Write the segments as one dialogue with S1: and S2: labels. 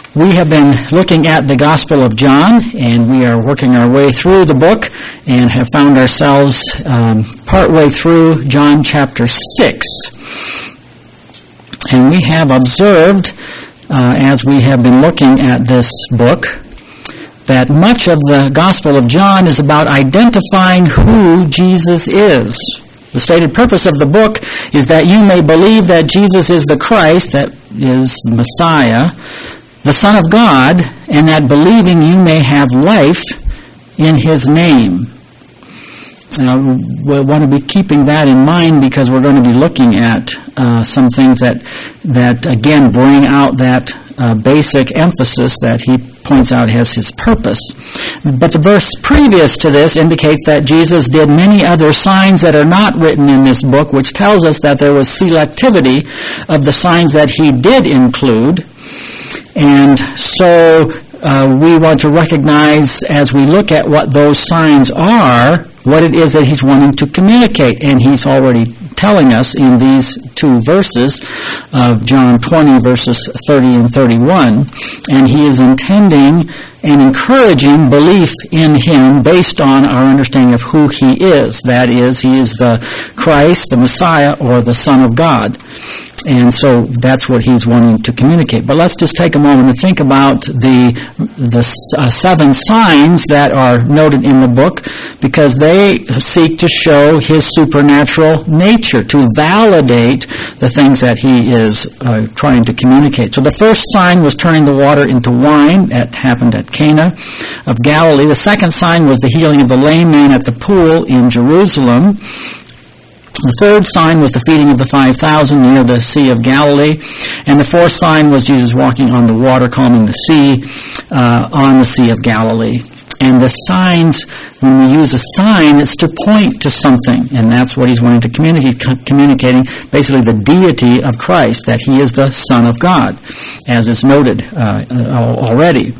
S1: We have been looking at the Gospel of John, and we are working our way through the book and have found ourselves partway through John chapter 6. And we have observed, as we have been looking at this book, that much of the Gospel of John is about identifying who Jesus is. The stated purpose of the book is that you may believe that Jesus is the Christ, that is the Messiah, the Son of God, and that believing you may have life in His name. Now, we want to be keeping that in mind because we're going to be looking at some things that again bring out that basic emphasis that he points out has his purpose. But the verse previous to this indicates that Jesus did many other signs that are not written in this book, which tells us that there was selectivity of the signs that he did include. And so we want to recognize as we look at what those signs are, what it is that he's wanting to communicate. And he's already telling us in these two verses of John 20, verses 30 and 31. And he is intending and encouraging belief in him based on our understanding of who he is. That is, he is the Christ, the Messiah, or the Son of God. And so that's what he's wanting to communicate. But let's just take a moment to think about the 7 signs that are noted in the book, because they seek to show his supernatural nature, to validate the things that he is trying to communicate. So the first sign was turning the water into wine. That happened at Cana of Galilee. The second sign was the healing of the lame man at the pool in Jerusalem. The third sign was the feeding of the 5,000 near the Sea of Galilee. And the fourth sign was Jesus walking on the water, calming the sea on the Sea of Galilee. And the signs, when we use a sign, it's to point to something. And that's what he's wanting to communicating basically the deity of Christ, that he is the Son of God, as is noted already.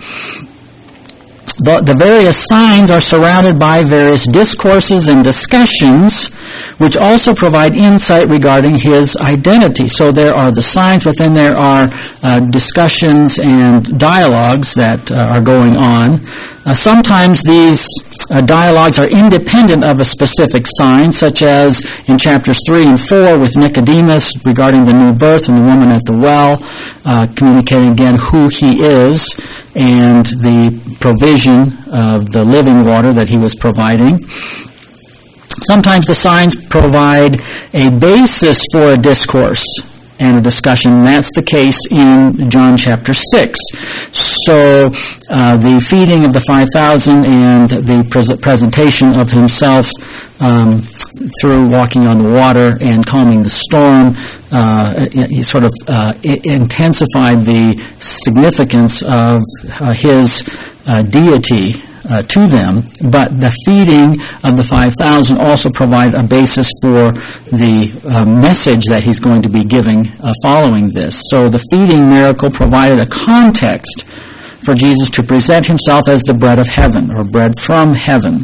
S1: The various signs are surrounded by various discourses and discussions, which also provide insight regarding his identity. So there are the signs, but then there are discussions and dialogues that are going on. Sometimes these dialogues are independent of a specific sign, such as in chapters 3 and 4 with Nicodemus regarding the new birth and the woman at the well, communicating again who he is and the provision of the living water that he was providing. Sometimes the signs provide a basis for a discourse and a discussion. And that's the case in John chapter 6. So the feeding of the 5,000 and the presentation of himself through walking on the water and calming the storm, he sort of intensified the significance of his deity to them, but the feeding of the 5,000 also provide a basis for the message that he's going to be giving following this. So the feeding miracle provided a context for Jesus to present himself as the bread of heaven, or bread from heaven.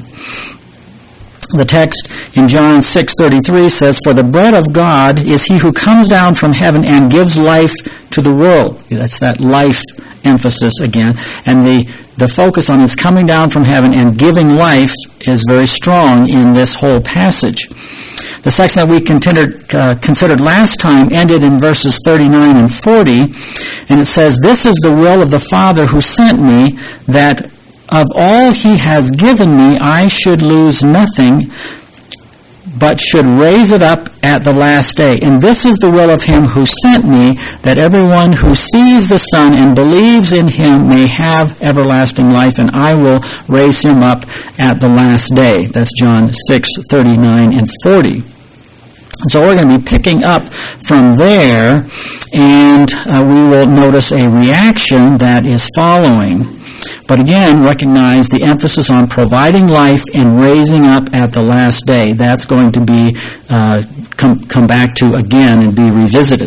S1: The text in John 6:33 says, "For the bread of God is he who comes down from heaven and gives life to the world." That's that life emphasis again. And the focus on his coming down from heaven and giving life is very strong in this whole passage. The section that we considered last time ended in verses 39 and 40, and it says, "This is the will of the Father who sent me, that of all he has given me I should lose nothing, but should raise it up at the last day. And this is the will of him who sent me, that everyone who sees the Son and believes in him may have everlasting life, and I will raise him up at the last day." That's John 6:39 and 40. So we're going to be picking up from there, and we will notice a reaction that is following. But again, recognize the emphasis on providing life and raising up at the last day. That's going to be come back to again and be revisited.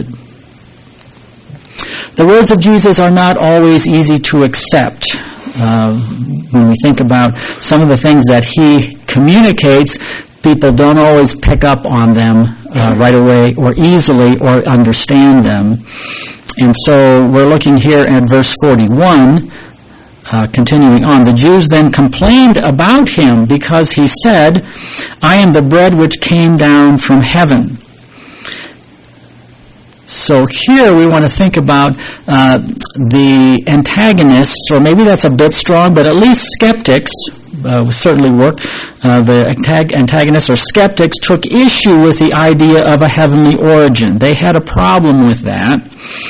S1: The words of Jesus are not always easy to accept. When we think about some of the things that he communicates, people don't always pick up on them right away or easily or understand them. And so we're looking here at verse 41, continuing on. The Jews then complained about him because he said, I am the bread which came down from heaven. So here we want to think about the antagonists, or maybe that's a bit strong, but at least skeptics would certainly work. The antagonists or skeptics took issue with the idea of a heavenly origin. They had a problem with that.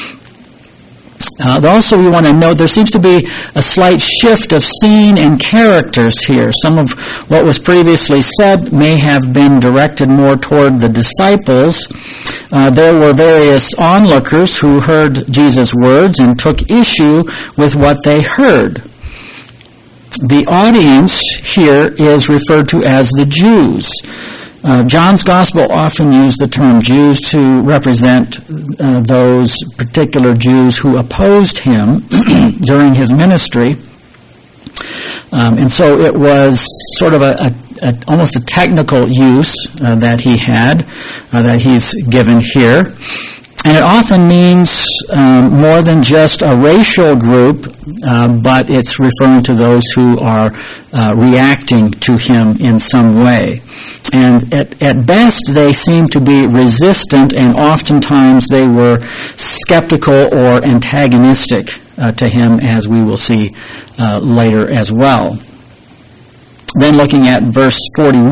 S1: Also, we want to note there seems to be a slight shift of scene and characters here. Some of what was previously said may have been directed more toward the disciples. There were various onlookers who heard Jesus' words and took issue with what they heard. The audience here is referred to as the Jews. John's Gospel often used the term Jews to represent those particular Jews who opposed him during his ministry. And so it was sort of almost a technical use that he had, that he's given here. And it often means more than just a racial group, but it's referring to those who are reacting to him in some way. And at best, they seem to be resistant, and oftentimes they were skeptical or antagonistic to him, as we will see later as well. Then looking at verse 42,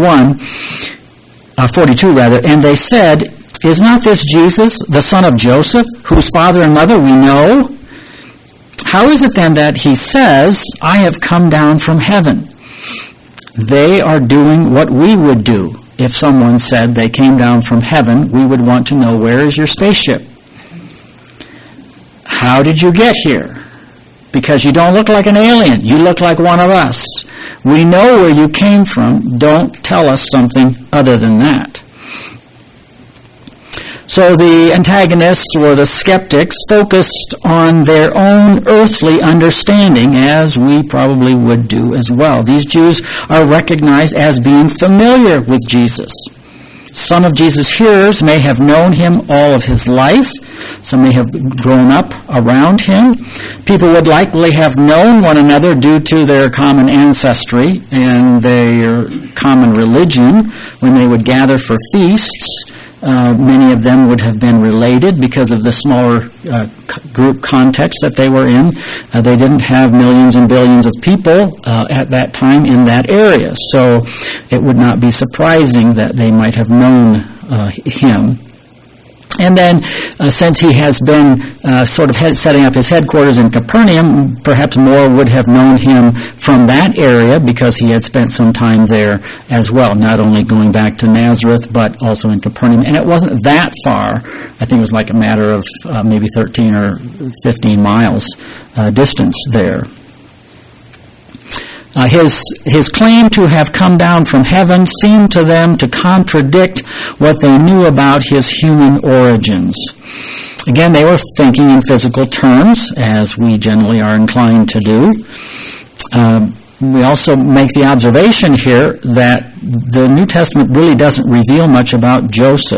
S1: and they said, Is not this Jesus, the son of Joseph, whose father and mother we know? How is it then that he says, I have come down from heaven? They are doing what we would do. If someone said they came down from heaven, we would want to know, where is your spaceship? How did you get here? Because you don't look like an alien. You look like one of us. We know where you came from. Don't tell us something other than that. So the antagonists or the skeptics focused on their own earthly understanding, as we probably would do as well. These Jews are recognized as being familiar with Jesus. Some of Jesus' hearers may have known him all of his life. Some may have grown up around him. People would likely have known one another due to their common ancestry and their common religion when they would gather for feasts. Many of them would have been related because of the smaller group context that they were in. They didn't have millions and billions of people at that time in that area. So it would not be surprising that they might have known him. And then, since he has been setting up his headquarters in Capernaum, perhaps more would have known him from that area because he had spent some time there as well, not only going back to Nazareth, but also in Capernaum. And it wasn't that far. I think it was like a matter of maybe 13 or 15 miles distance there. His claim to have come down from heaven seemed to them to contradict what they knew about his human origins. Again, they were thinking in physical terms, as we generally are inclined to do. We also make the observation here that the New Testament really doesn't reveal much about Joseph,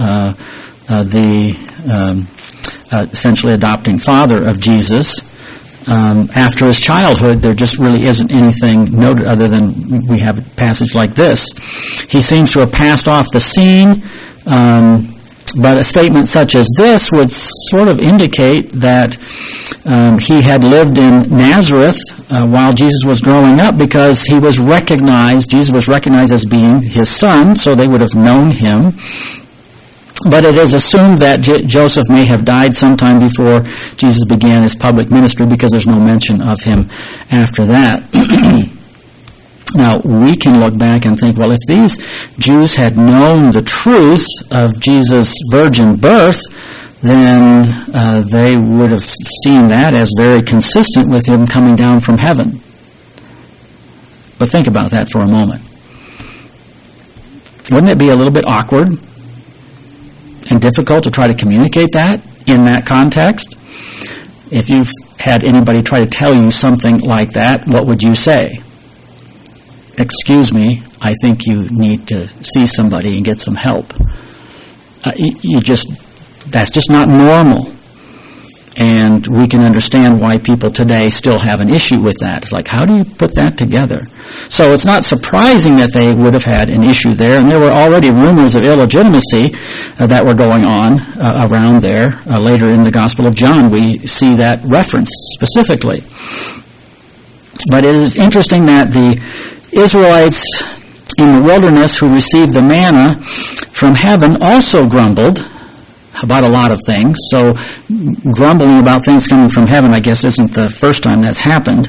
S1: essentially adopting father of Jesus. After his childhood, there just really isn't anything noted other than we have a passage like this. He seems to have passed off the scene, but a statement such as this would sort of indicate that he had lived in Nazareth while Jesus was growing up, because Jesus was recognized as being his son, so they would have known him. But it is assumed that Joseph may have died sometime before Jesus began his public ministry, because there's no mention of him after that. Now, we can look back and think, well, if these Jews had known the truth of Jesus' virgin birth, then they would have seen that as very consistent with him coming down from heaven. But think about that for a moment. Wouldn't it be a little bit awkward and difficult to try to communicate that in that context? If you've had anybody try to tell you something like that, what would you say? Excuse me, I think you need to see somebody and get some help. That's just not normal. And we can understand why people today still have an issue with that. It's like, how do you put that together? So it's not surprising that they would have had an issue there. And there were already rumors of illegitimacy that were going on around there. Later in the Gospel of John, we see that reference specifically. But it is interesting that the Israelites in the wilderness who received the manna from heaven also grumbled about a lot of things. So grumbling about things coming from heaven, I guess, isn't the first time that's happened.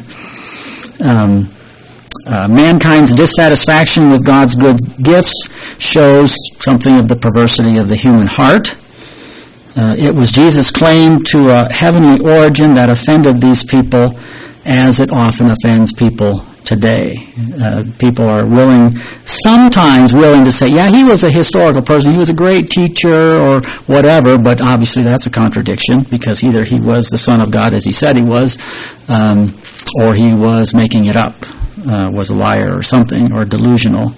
S1: Mankind's dissatisfaction with God's good gifts shows something of the perversity of the human heart. It was Jesus' claim to a heavenly origin that offended these people, as it often offends people today. People are sometimes willing to say, yeah, he was a historical person, he was a great teacher or whatever, but obviously that's a contradiction, because either he was the Son of God as he said he was, or he was making it up, was a liar or something, or delusional.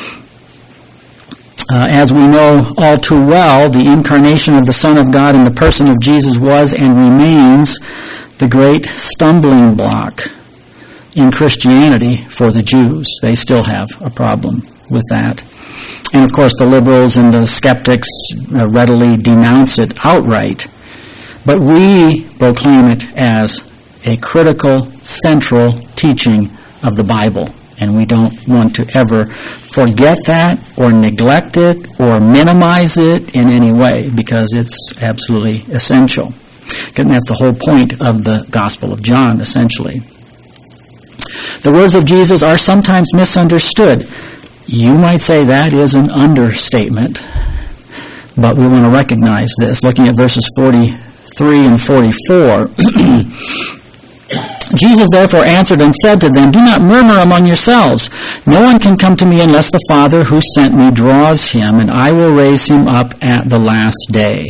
S1: As we know all too well, the incarnation of the Son of God in the person of Jesus was and remains the great stumbling block in Christianity for the Jews. They still have a problem with that. And of course the liberals and the skeptics readily denounce it outright. But we proclaim it as a critical, central teaching of the Bible. And we don't want to ever forget that or neglect it or minimize it in any way, because it's absolutely essential. And that's the whole point of the Gospel of John, essentially. The words of Jesus are sometimes misunderstood. You might say that is an understatement, but we want to recognize this. Looking at verses 43 and 44, Jesus therefore answered and said to them, "Do not murmur among yourselves. No one can come to me unless the Father who sent me draws him, and I will raise him up at the last day."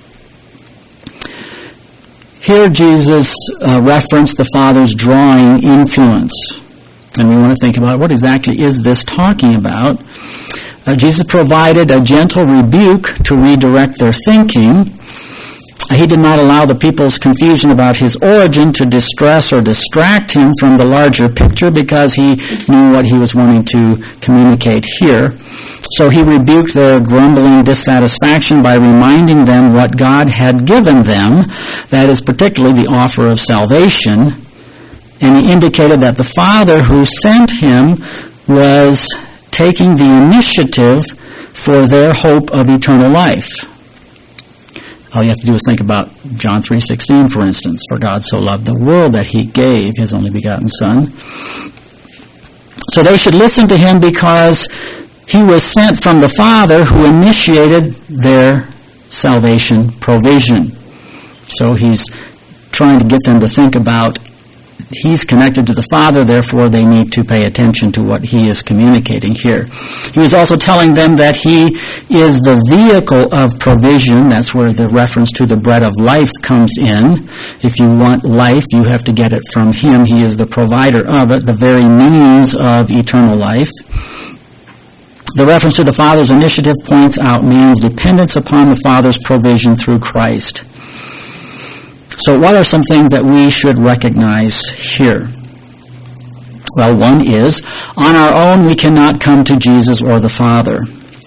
S1: Here Jesus referenced the Father's drawing influence. And we want to think about what exactly is this talking about. Jesus provided a gentle rebuke to redirect their thinking. He did not allow the people's confusion about his origin to distress or distract him from the larger picture, because he knew what he was wanting to communicate here. So he rebuked their grumbling dissatisfaction by reminding them what God had given them, that is particularly the offer of salvation. And he indicated that the Father who sent him was taking the initiative for their hope of eternal life. All you have to do is think about John 3:16, for instance. For God so loved the world that he gave his only begotten Son. So they should listen to him because he was sent from the Father who initiated their salvation provision. So he's trying to get them to think about he's connected to the Father, therefore they need to pay attention to what he is communicating here. He was also telling them that he is the vehicle of provision. That's where the reference to the bread of life comes in. If you want life, you have to get it from him. He is the provider of it, the very means of eternal life. The reference to the Father's initiative points out man's dependence upon the Father's provision through Christ. So what are some things that we should recognize here? Well, one is, on our own we cannot come to Jesus or the Father.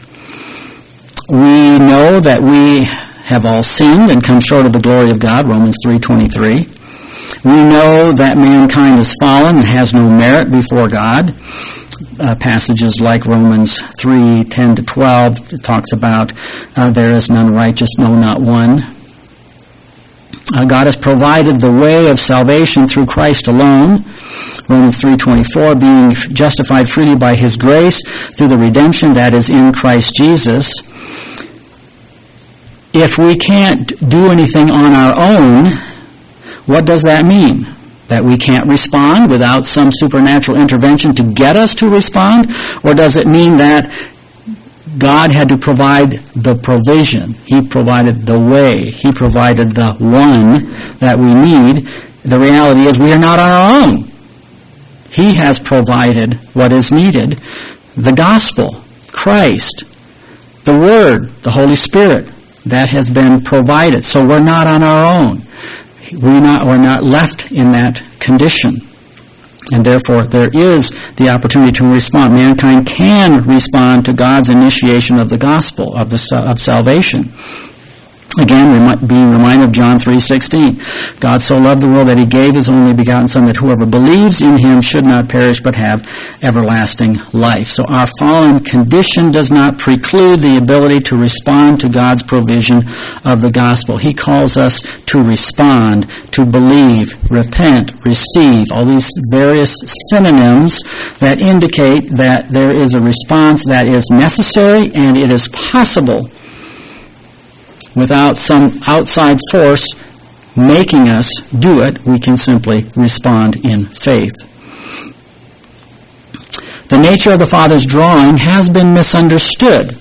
S1: We know that we have all sinned and come short of the glory of God, Romans 3:23. We know that mankind is fallen and has no merit before God. Passages like Romans 3:10-12 talks about there is none righteous, no, not one. God has provided the way of salvation through Christ alone. Romans 3:24, being justified freely by his grace through the redemption that is in Christ Jesus. If we can't do anything on our own, what does that mean? That we can't respond without some supernatural intervention to get us to respond? Or does it mean that God had to provide the provision? He provided the way. He provided the one that we need. The reality is we are not on our own. He has provided what is needed. The gospel, Christ, the Word, the Holy Spirit, that has been provided. So we're not on our own. we're not left in that condition. And therefore, there is the opportunity to respond. Mankind can respond to God's initiation of the gospel, of salvation. Again, being reminded of John 3:16. God so loved the world that he gave his only begotten Son, that whoever believes in him should not perish but have everlasting life. So our fallen condition does not preclude the ability to respond to God's provision of the gospel. He calls us to respond, to believe, repent, receive, all these various synonyms that indicate that there is a response that is necessary and it is possible without some outside force making us do it. We can simply respond in faith. The nature of the Father's drawing has been misunderstood.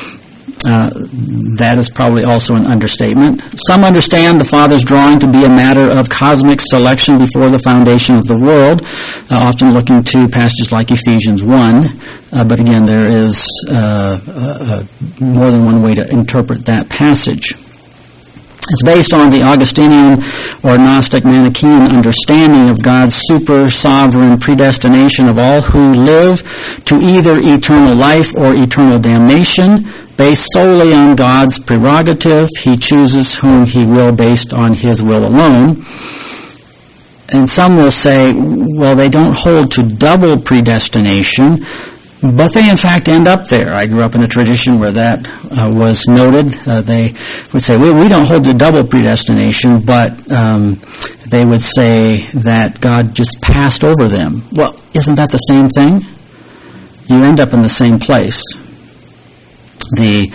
S1: That is probably also an understatement. Some understand the Father's drawing to be a matter of cosmic selection before the foundation of the world, often looking to passages like Ephesians 1. But again, there is more than one way to interpret that passage. It's based on the Augustinian or Gnostic Manichaean understanding of God's super sovereign predestination of all who live to either eternal life or eternal damnation, based solely on God's prerogative. He chooses whom he will based on his will alone. And some will say, well, they don't hold to double predestination, but they in fact end up there. I grew up in a tradition where that was noted. They would say, we don't hold to double predestination, but they would say that God just passed over them. Well, isn't that the same thing? You end up in the same place. The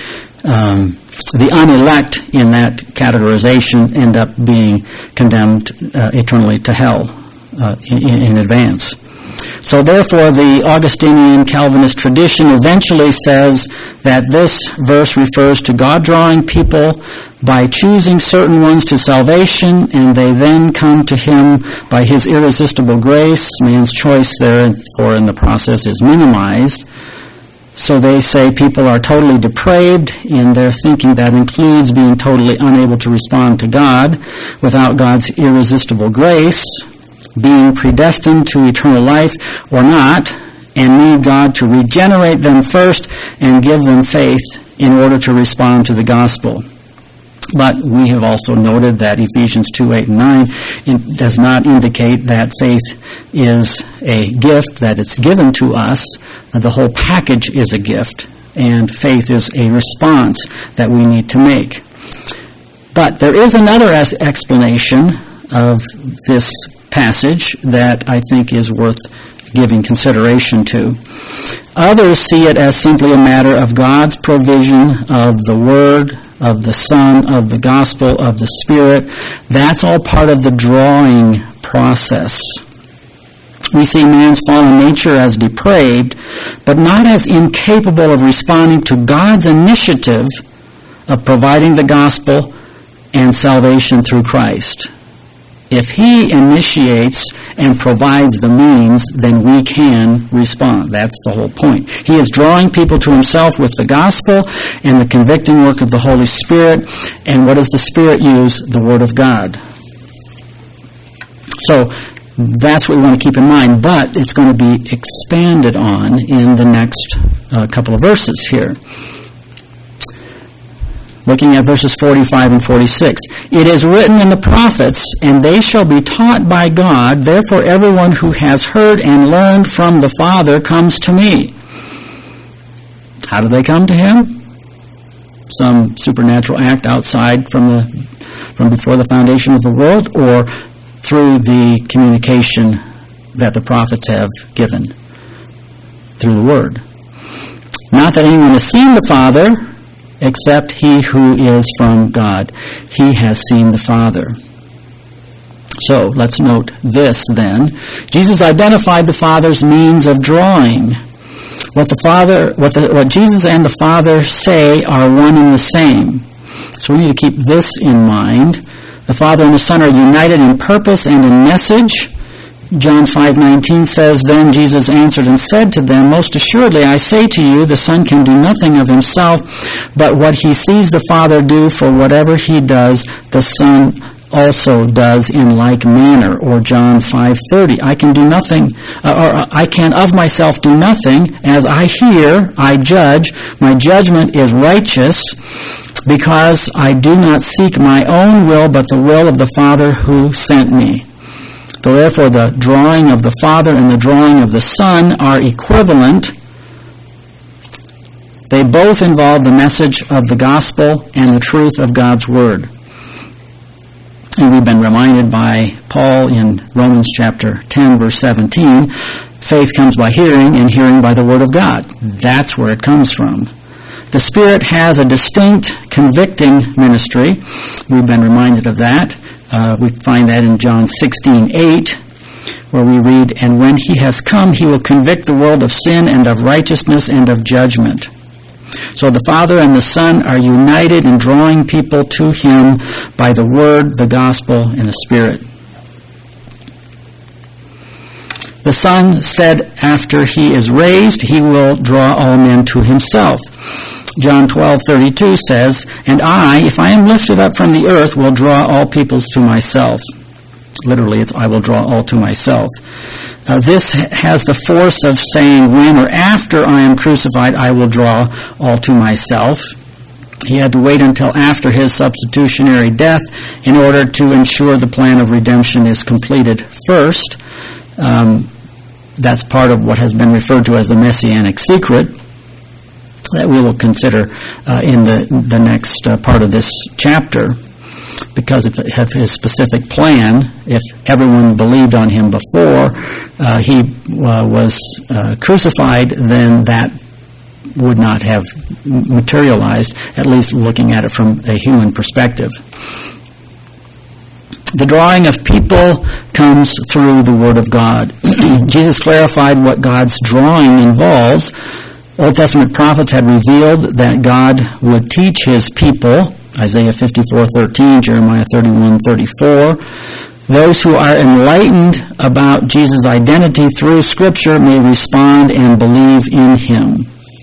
S1: unelect in that categorization end up being condemned eternally to hell in advance. So therefore, the Augustinian Calvinist tradition eventually says that this verse refers to God drawing people by choosing certain ones to salvation, and they then come to him by his irresistible grace. Man's choice therefore in the process is minimized. So they say people are totally depraved in their thinking. That includes being totally unable to respond to God without God's irresistible grace, being predestined to eternal life or not, and need God to regenerate them first and give them faith in order to respond to the gospel. But we have also noted that Ephesians 2:8 and 9 does not indicate that faith is a gift, that it's given to us. The whole package is a gift, and faith is a response that we need to make. But there is another explanation of this passage that I think is worth giving consideration to. Others see it as simply a matter of God's provision of the Word, of the Son, of the Gospel, of the Spirit. That's all part of the drawing process. We see man's fallen nature as depraved, but not as incapable of responding to God's initiative of providing the gospel and salvation through Christ. If he initiates and provides the means, then we can respond. That's the whole point. He is drawing people to himself with the gospel and the convicting work of the Holy Spirit. And what does the Spirit use? The Word of God. So that's what we want to keep in mind, but it's going to be expanded on in the next couple of verses here. Looking at verses 45 and 46. It is written in the prophets, and they shall be taught by God. Therefore everyone who has heard and learned from the Father comes to me. How do they come to him? Some supernatural act outside from before the foundation of the world, or through the communication that the prophets have given through the Word. Not that anyone has seen the Father, except he who is from God. He has seen the Father. So let's note this then. Jesus identified the Father's means of drawing. What Jesus and the Father say are one and the same. So we need to keep this in mind. The Father and the Son are united in purpose and in message. John 5:19 says, Then Jesus answered and said to them, Most assuredly I say to you, the Son can do nothing of himself, but what he sees the Father do, for whatever he does, the Son also does in like manner, or John 5:30. I can do nothing, or I can of myself do nothing. As I hear, I judge. My judgment is righteous, because I do not seek my own will, but the will of the Father who sent me. So therefore, the drawing of the Father and the drawing of the Son are equivalent. They both involve the message of the gospel and the truth of God's Word. And we've been reminded by Paul in Romans chapter 10, verse 17, faith comes by hearing, and hearing by the Word of God. That's where it comes from. The Spirit has a distinct convicting ministry. We've been reminded of that. We find that in John 16:8, where we read, "And when he has come, he will convict the world of sin and of righteousness and of judgment." So the Father and the Son are united in drawing people to him by the Word, the gospel, and the Spirit. The Son said after he is raised, he will draw all men to himself. John 12:32 says, "And I, if I am lifted up from the earth, will draw all peoples to myself." Literally, it's "I will draw all to myself." This has the force of saying, when or after I am crucified, I will draw all to myself. He had to wait until after his substitutionary death in order to ensure the plan of redemption is completed first. That's part of what has been referred to as the Messianic secret that we will consider in the next part of this chapter. Because of his specific plan, if everyone believed on him before he was crucified, then that would not have materialized, at least looking at it from a human perspective. The drawing of people comes through the Word of God. Jesus clarified what God's drawing involves. Old Testament prophets had revealed that God would teach his people, Isaiah 54:13, Jeremiah 31:34. Those who are enlightened about Jesus' identity through Scripture may respond and believe in him.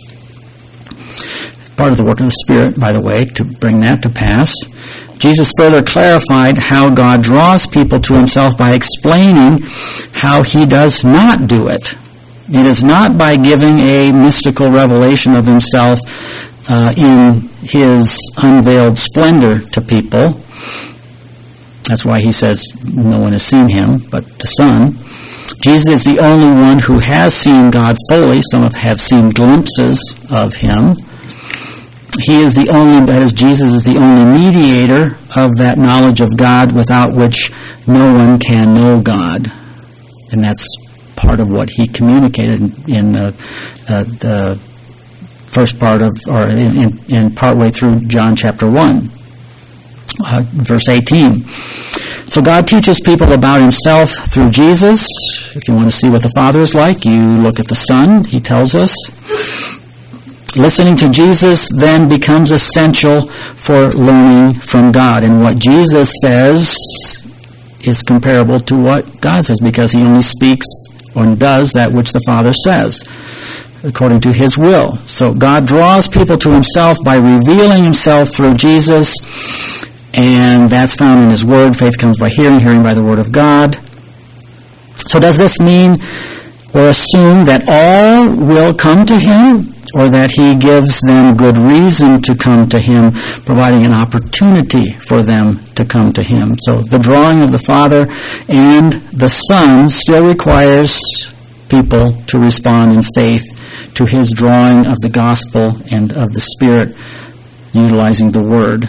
S1: Part of the work of the Spirit, by the way, to bring that to pass. Jesus further clarified how God draws people to himself by explaining how he does not do it. It is not by giving a mystical revelation of himself in his unveiled splendor to people. That's why he says no one has seen him but the Son. Jesus is the only one who has seen God fully. Some have seen glimpses of him. He is the only, that is, Jesus is the only mediator of that knowledge of God without which no one can know God. And that's part of what he communicated in the first part of, or in partway through John chapter 1, verse 18. So God teaches people about himself through Jesus. If you want to see what the Father is like, you look at the Son. He tells us. Listening to Jesus then becomes essential for learning from God. And what Jesus says is comparable to what God says, because he only speaks or does that which the Father says, according to his will. So God draws people to himself by revealing himself through Jesus, and that's found in his Word. Faith comes by hearing, hearing by the Word of God. So does this mean or assume that all will come to him, or that he gives them good reason to come to him, providing an opportunity for them to come to him? So the drawing of the Father and the Son still requires people to respond in faith to his drawing of the gospel and of the Spirit, utilizing the Word.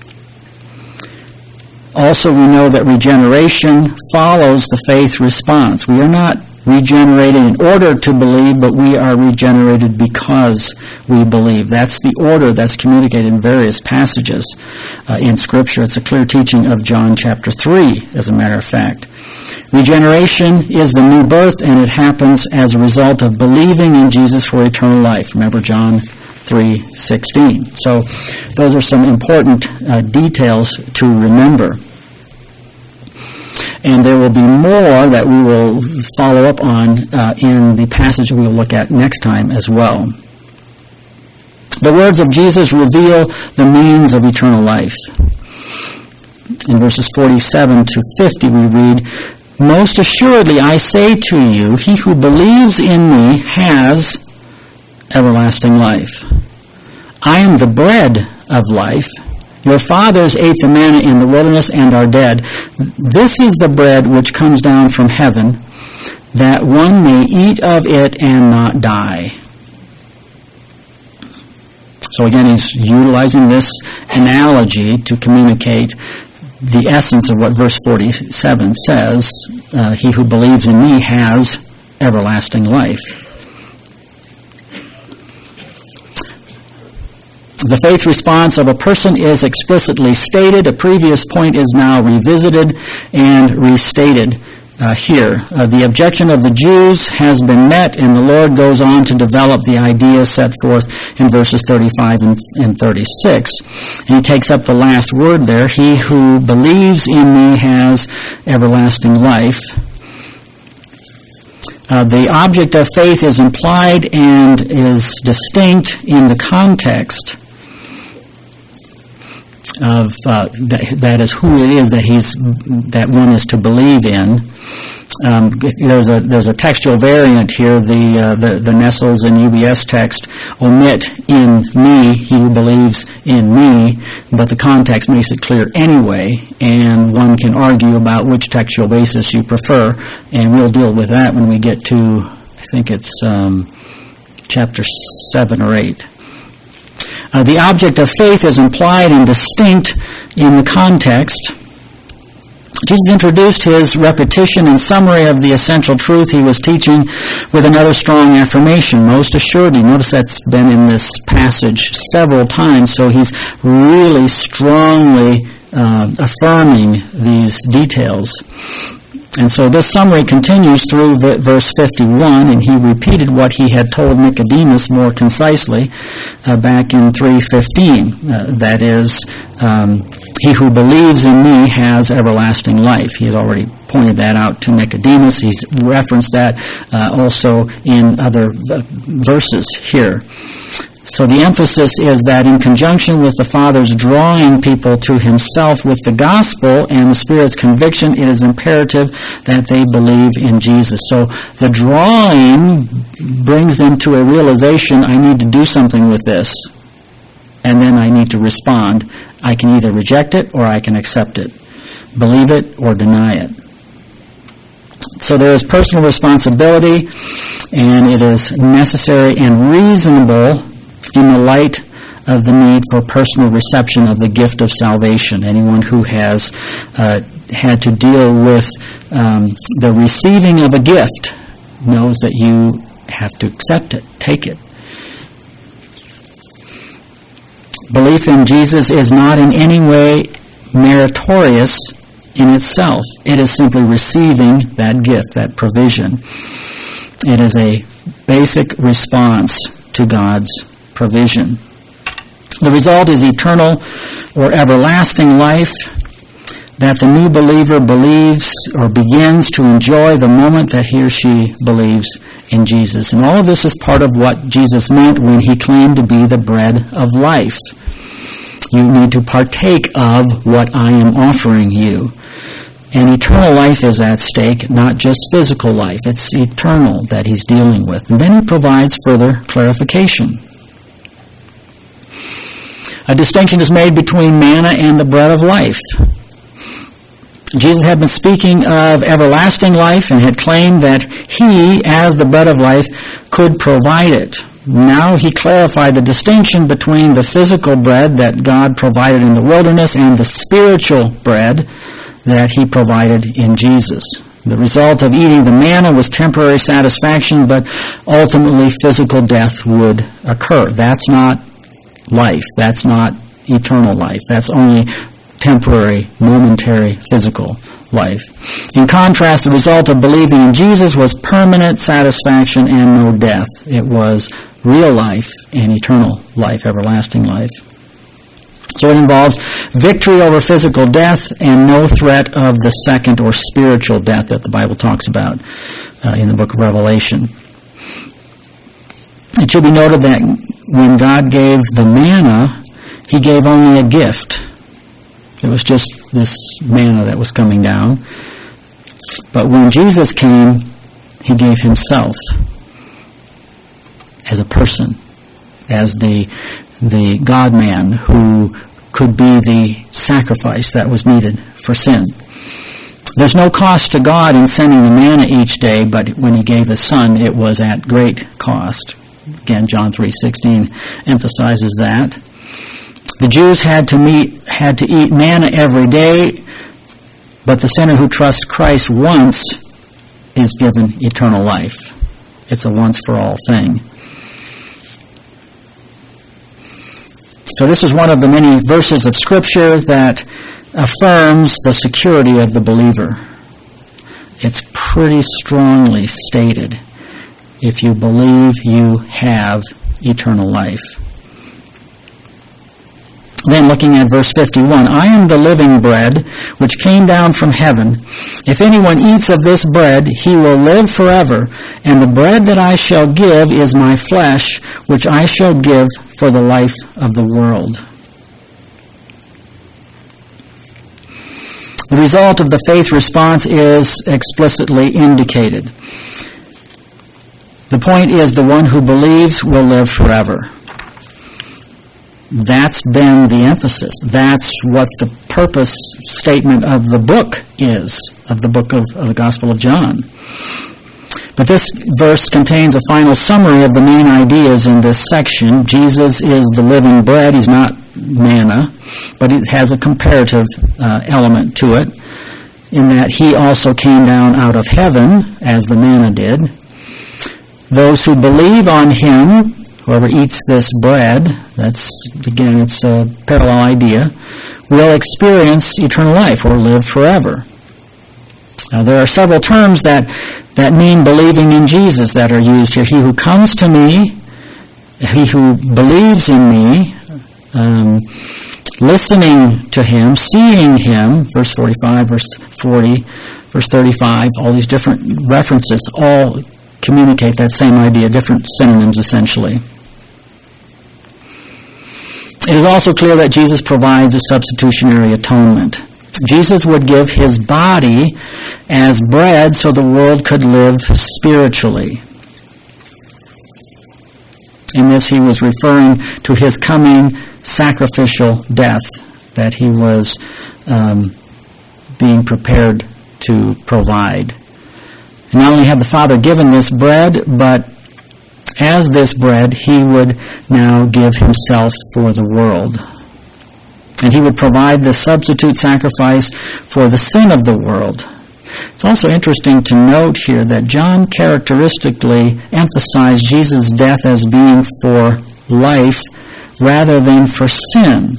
S1: Also, we know that regeneration follows the faith response. We are not regenerated in order to believe, but we are regenerated because we believe. That's the order that's communicated in various passages in Scripture. It's a clear teaching of John chapter 3, as a matter of fact. Regeneration is the new birth, and it happens as a result of believing in Jesus for eternal life. Remember John 3:16. So those are some important details to remember. And there will be more that we will follow up on in the passage we will look at next time as well. The words of Jesus reveal the means of eternal life. In verses 47 to 50 we read, "Most assuredly I say to you, he who believes in me has everlasting life. I am the bread of life. Your fathers ate the manna in the wilderness and are dead. This is the bread which comes down from heaven, that one may eat of it and not die." So again, he's utilizing this analogy to communicate the essence of what verse 47 says. He who believes in me has everlasting life. The faith response of a person is explicitly stated. A previous point is now revisited and restated here. The objection of the Jews has been met, and the Lord goes on to develop the idea set forth in verses 35 and 36. And he takes up the last word there. He who believes in me has everlasting life. The object of faith is implied and is distinct in the context of that is who it is that one is to believe in. There's a textual variant here. The Nestles and UBS text omit "in me," he who believes in me, but the context makes it clear anyway, and one can argue about which textual basis you prefer, and we'll deal with that when we get to, I think it's chapter 7 or 8. The object of faith is implied and distinct in the context. Jesus introduced his repetition and summary of the essential truth he was teaching with another strong affirmation, most assuredly. Notice that's been in this passage several times, so he's really strongly affirming these details. And so this summary continues through verse 51, and he repeated what he had told Nicodemus more concisely back in 3:15. That is, he who believes in me has everlasting life. He has already pointed that out to Nicodemus. He's referenced that also in other verses here. So the emphasis is that in conjunction with the Father's drawing people to himself with the gospel and the Spirit's conviction, it is imperative that they believe in Jesus. So the drawing brings them to a realization, I need to do something with this, and then I need to respond. I can either reject it or I can accept it, believe it or deny it. So there is personal responsibility, and it is necessary and reasonable in the light of the need for personal reception of the gift of salvation. Anyone who has had to deal with the receiving of a gift knows that you have to accept it, take it. Belief in Jesus is not in any way meritorious in itself. It is simply receiving that gift, that provision. It is a basic response to God's provision. The result is eternal or everlasting life that the new believer believes or begins to enjoy the moment that he or she believes in Jesus. And all of this is part of what Jesus meant when he claimed to be the bread of life. You need to partake of what I am offering you. And eternal life is at stake, not just physical life. It's eternal that he's dealing with. And then he provides further clarification. A distinction is made between manna and the bread of life. Jesus had been speaking of everlasting life and had claimed that he, as the bread of life, could provide it. Now he clarified the distinction between the physical bread that God provided in the wilderness and the spiritual bread that he provided in Jesus. The result of eating the manna was temporary satisfaction, but ultimately physical death would occur. That's not life. That's not eternal life. That's only temporary, momentary, physical life. In contrast, the result of believing in Jesus was permanent satisfaction and no death. It was real life and eternal life, everlasting life. So it involves victory over physical death and no threat of the second or spiritual death that the Bible talks about in the book of Revelation. It should be noted that when God gave the manna, he gave only a gift. It was just this manna that was coming down. But when Jesus came, he gave himself as a person, as the God-man who could be the sacrifice that was needed for sin. There's no cost to God in sending the manna each day, but when he gave his Son, it was at great cost. Again, John 3:16 emphasizes that. The Jews had to eat manna every day, but the sinner who trusts Christ once is given eternal life. It's a once-for-all thing. So this is one of the many verses of Scripture that affirms the security of the believer. It's pretty strongly stated. If you believe, you have eternal life. Then looking at verse 51, I am the living bread which came down from heaven. If anyone eats of this bread, he will live forever. And the bread that I shall give is my flesh, which I shall give for the life of the world. The result of the faith response is explicitly indicated. The point is, the one who believes will live forever. That's been the emphasis. That's what the purpose statement of the book is, of the book of the Gospel of John. But this verse contains a final summary of the main ideas in this section. Jesus is the living bread. He's not manna, but it has a comparative element to it, in that he also came down out of heaven, as the manna did. Those who believe on him, whoever eats this bread, it's a parallel idea, will experience eternal life or live forever. Now, there are several terms that mean believing in Jesus that are used here. He who comes to me, he who believes in me, listening to him, seeing him, verse 45, verse 40, verse 35, all these different references all communicate that same idea, different synonyms essentially. It is also clear that Jesus provides a substitutionary atonement. Jesus would give his body as bread so the world could live spiritually. In this, he was referring to his coming sacrificial death that he was being prepared to provide. And not only had the Father given this bread, but as this bread, he would now give himself for the world. And he would provide the substitute sacrifice for the sin of the world. It's also interesting to note here that John characteristically emphasized Jesus' death as being for life rather than for sin.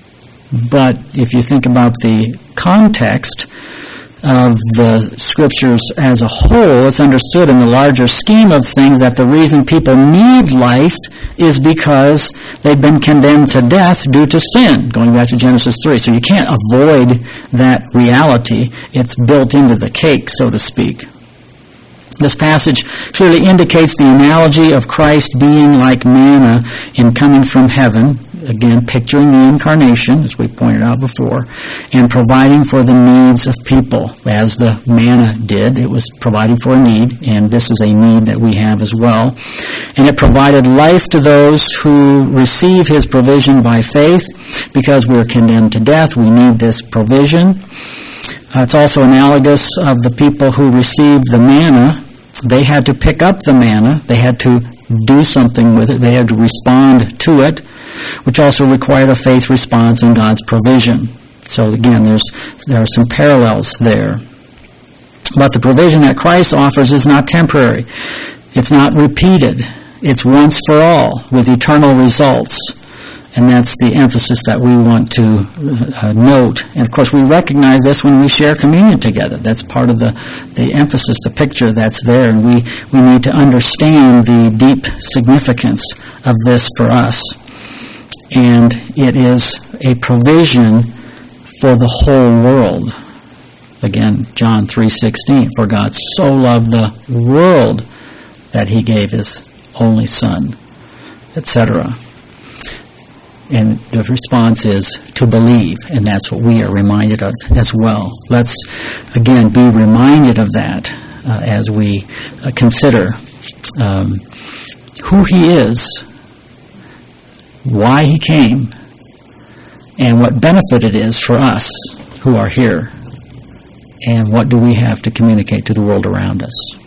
S1: But if you think about the context of the Scriptures as a whole, it's understood in the larger scheme of things that the reason people need life is because they've been condemned to death due to sin, going back to Genesis 3. So you can't avoid that reality. It's built into the cake, so to speak. This passage clearly indicates the analogy of Christ being like manna in coming from heaven, again, picturing the incarnation, as we pointed out before, and providing for the needs of people, as the manna did. It was providing for a need, and this is a need that we have as well. And it provided life to those who receive his provision by faith. Because we are condemned to death, we need this provision. It's also analogous of the people who received the manna. They had to pick up the manna. They had to do something with it. They had to respond to it, which also required a faith response in God's provision. So again, there are some parallels there. But the provision that Christ offers is not temporary. It's not repeated. It's once for all, with eternal results. And that's the emphasis that we want to note. And of course, we recognize this when we share communion together. That's part of the emphasis, the picture that's there. And we need to understand the deep significance of this for us. And it is a provision for the whole world. Again, John 3:16, for God so loved the world that he gave his only Son, etc. And the response is to believe, and that's what we are reminded of as well. Let's, again, be reminded of that as we consider who he is, why he came, and what benefit it is for us who are here, and what do we have to communicate to the world around us.